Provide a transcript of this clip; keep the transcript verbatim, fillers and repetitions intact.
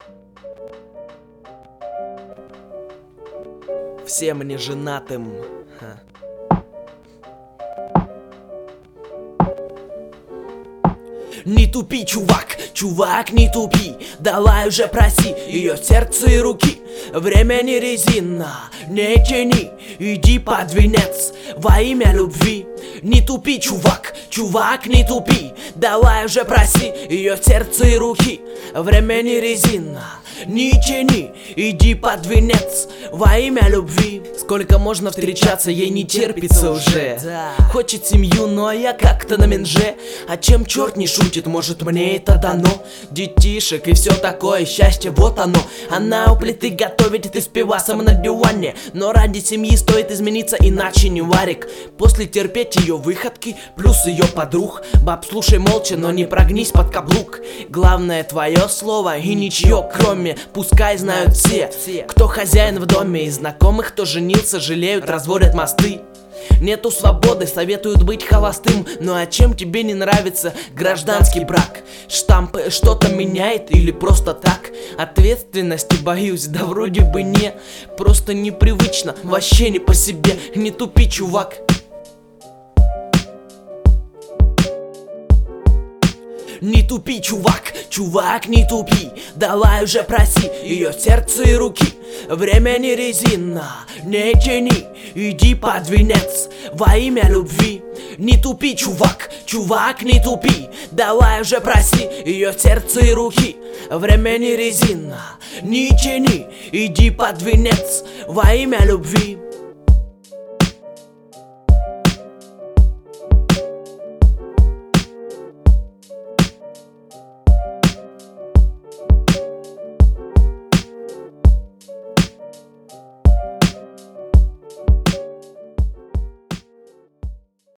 Всем неженатым. Ха. Не тупи, чувак, чувак, не тупи. Давай уже проси ее сердце и руки. Время не резина, не тяни. Иди под венец во имя любви. Не тупи, чувак, чувак, не тупи. Давай уже проси ее сердце и руки. Время не резина, не тяни. Иди под венец во имя любви. Сколько можно встречаться, ей не терпится уже. Хочет семью, но я как-то на менже. А чем черт не шутит, может мне это дано. Детишек и все такое, счастье вот оно. Она у плиты готовит, ты с пивасом на диване. Но ради семьи стоит измениться, иначе не варик. После терпеть ее выходки, плюс ее подруг. Баб, слушай молча, но не прогнись под каблук. Главное твое слово и ничье кроме. Пускай знают все, кто хозяин в доме. И знакомых, кто женился, жалеют, разводят мосты. Нету свободы, советуют быть холостым. Ну а чем тебе не нравится гражданский брак? Штампы что-то меняет или просто так? Ответственности боюсь, да вроде бы не. Просто непривычно, вообще не по себе. Не тупи, чувак. Не тупи, чувак, чувак, не тупи. Давай уже проси ее сердце и руки. Время не резина, не тяни. Иди под венец во имя любви. Не тупи, чувак, чувак, не тупи. Давай уже проси ее сердце и руки. Время не резина, не тяни. Иди под венец во имя любви.